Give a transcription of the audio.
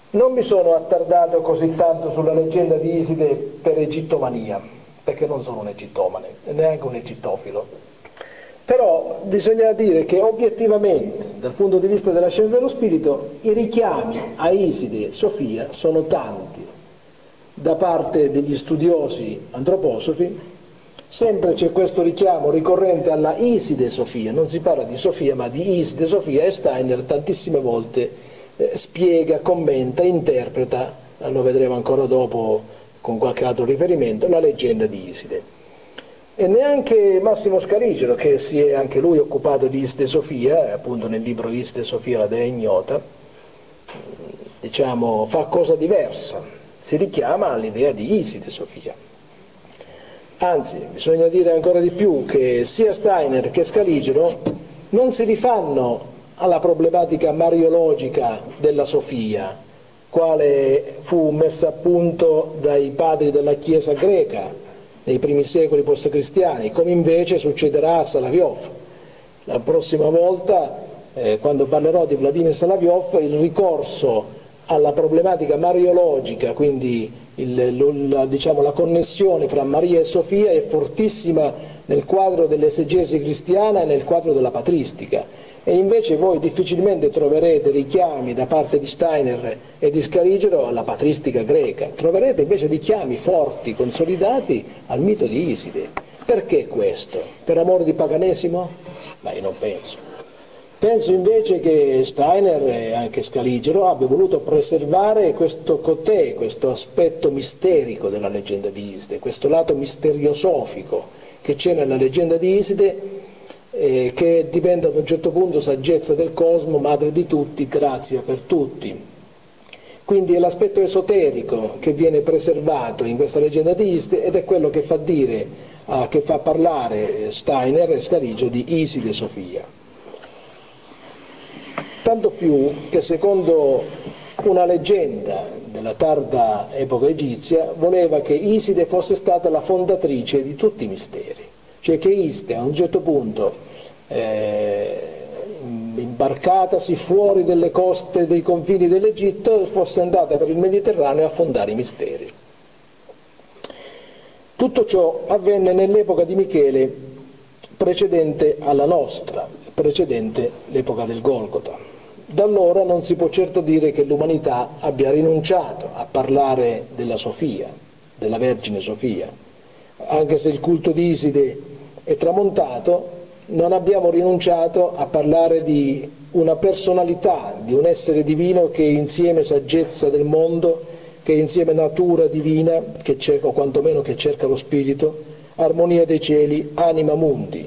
Non mi sono attardato così tanto sulla leggenda di Iside per egittomania, perché non sono un egittomane, e neanche un egittofilo. Però bisogna dire che obiettivamente, dal punto di vista della scienza dello spirito, i richiami a Iside e Sofia sono tanti da parte degli studiosi antroposofi. Sempre c'è questo richiamo ricorrente alla Iside Sofia, non si parla di Sofia ma di Iside Sofia, e Steiner tantissime volte spiega, commenta, interpreta, lo vedremo ancora dopo con qualche altro riferimento, la leggenda di Iside. E neanche Massimo Scaligero, che si è anche lui occupato di Iside Sofia, appunto nel libro Iside Sofia la dea ignota, diciamo, fa cosa diversa, si richiama all'idea di Iside Sofia. Anzi, bisogna dire ancora di più che sia Steiner che Scaligero non si rifanno alla problematica mariologica della Sofia, quale fu messa a punto dai padri della Chiesa greca nei primi secoli post-cristiani, come invece succederà a Soloviov. La prossima volta, quando parlerò di Vladimir Soloviov, il ricorso alla problematica mariologica, quindi la connessione fra Maria e Sofia è fortissima nel quadro dell'esegesi cristiana e nel quadro della patristica, e invece voi difficilmente troverete richiami da parte di Steiner e di Scaligero alla patristica greca, troverete invece richiami forti, consolidati al mito di Iside. Perché questo? Per amore di paganesimo? Ma io non penso. Penso invece che Steiner e anche Scaligero abbia voluto preservare questo cotè, questo aspetto misterico della leggenda di Iside, questo lato misteriosofico che c'è nella leggenda di Iside, che diventa ad un certo punto saggezza del cosmo, madre di tutti, grazia per tutti. Quindi è l'aspetto esoterico che viene preservato in questa leggenda di Iside, ed è quello che fa dire, che fa parlare Steiner e Scaligero di Iside Sofia. Tanto più che secondo una leggenda della tarda epoca egizia voleva che Iside fosse stata la fondatrice di tutti i misteri, cioè che Iside a un certo punto, imbarcatasi fuori delle coste dei confini dell'Egitto, fosse andata per il Mediterraneo a fondare i misteri. Tutto ciò avvenne nell'epoca di Michele, precedente alla nostra, precedente l'epoca del Golgota. Da allora non si può certo dire che l'umanità abbia rinunciato a parlare della Sofia, della Vergine Sofia. Anche se il culto di Iside è tramontato, non abbiamo rinunciato a parlare di una personalità, di un essere divino che è insieme saggezza del mondo, che è insieme natura divina, che cerca, o quantomeno che cerca lo spirito, armonia dei cieli, anima mundi.